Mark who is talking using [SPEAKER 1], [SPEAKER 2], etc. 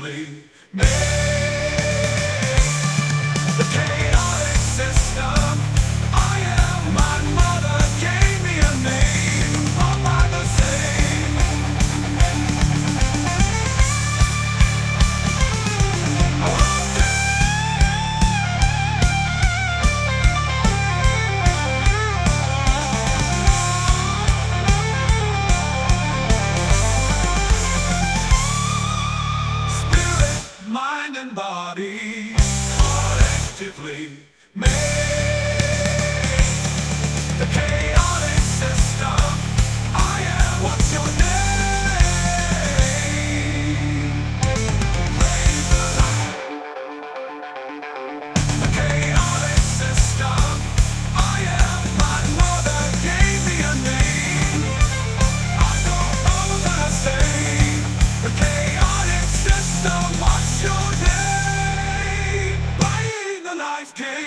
[SPEAKER 1] actively made. The chaotic system I am, my mother gave me a name, all by the same. Spirit, mind and body collectively made. The chaotic system I am. What's your name? Raise the light. The chaotic system I am. My mother gave me a name. I don't know the same. The chaotic system. What's your name? Buying the life.